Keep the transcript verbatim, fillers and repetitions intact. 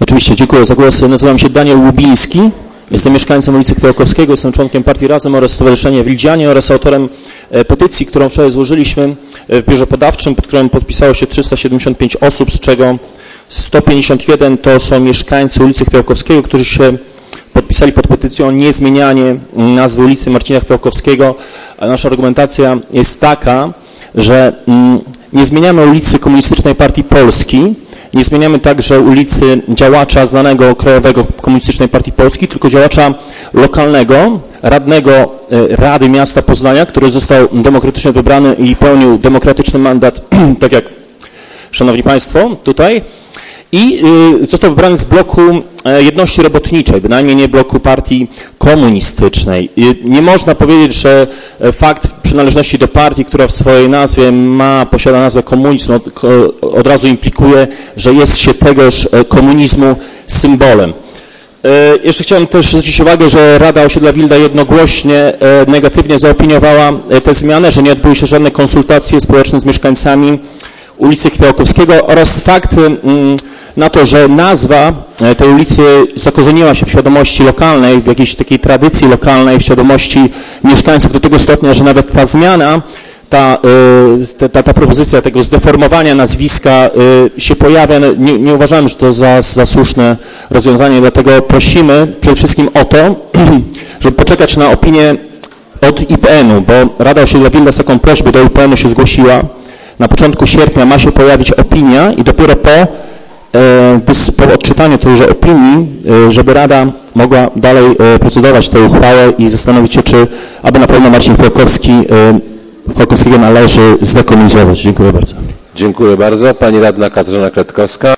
Oczywiście, dziękuję za głos. Nazywam się Daniel Łubiński. Jestem mieszkańcem ulicy Chwałkowskiego, jestem członkiem Partii Razem oraz Stowarzyszenia Wildzianie oraz autorem petycji, którą wczoraj złożyliśmy w biurze podawczym, pod którą podpisało się trzysta siedemdziesiąt pięć osób, z czego sto pięćdziesiąt jeden to są mieszkańcy ulicy Chwałkowskiego, którzy się podpisali pod petycją o niezmienianie nazwy ulicy Marcina Chwałkowskiego. A nasza argumentacja jest taka, że nie zmieniamy ulicy Komunistycznej Partii Polski, nie zmieniamy także ulicy działacza znanego krajowego Komunistycznej Partii Polski, tylko działacza lokalnego, radnego Rady Miasta Poznania, który został demokratycznie wybrany i pełnił demokratyczny mandat, tak jak szanowni państwo tutaj, i został wybrany z bloku Jedności Robotniczej, bynajmniej nie bloku partii komunistycznej. Nie można powiedzieć, że fakt przynależności do partii, która w swojej nazwie ma, posiada nazwę komunizm, od, od razu implikuje, że jest się tegoż komunizmu symbolem. Jeszcze chciałem też zwrócić uwagę, że Rada Osiedla Wilda jednogłośnie negatywnie zaopiniowała tę zmianę, że nie odbyły się żadne konsultacje społeczne z mieszkańcami ulicy Chwałkowskiego oraz fakt na to, że nazwa tej ulicy zakorzeniła się w świadomości lokalnej, w jakiejś takiej tradycji lokalnej, w świadomości mieszkańców do tego stopnia, że nawet ta zmiana, ta, ta, ta propozycja tego zdeformowania nazwiska się pojawia. Nie, nie uważamy, że to za, za słuszne rozwiązanie, dlatego prosimy przede wszystkim o to, żeby poczekać na opinię od I P N-u, bo Rada Osiedla Wilda z taką prośbą do I P N-u się zgłosiła. Na początku sierpnia ma się pojawić opinia i dopiero po, po odczytaniu tejże opinii, żeby Rada mogła dalej procedować tę uchwałę i zastanowić się, czy aby na pewno Marcin Chwałkowski, Chwałkowskiego należy zdekomunizować. Dziękuję bardzo. Dziękuję bardzo. Pani radna Katarzyna Kretkowska.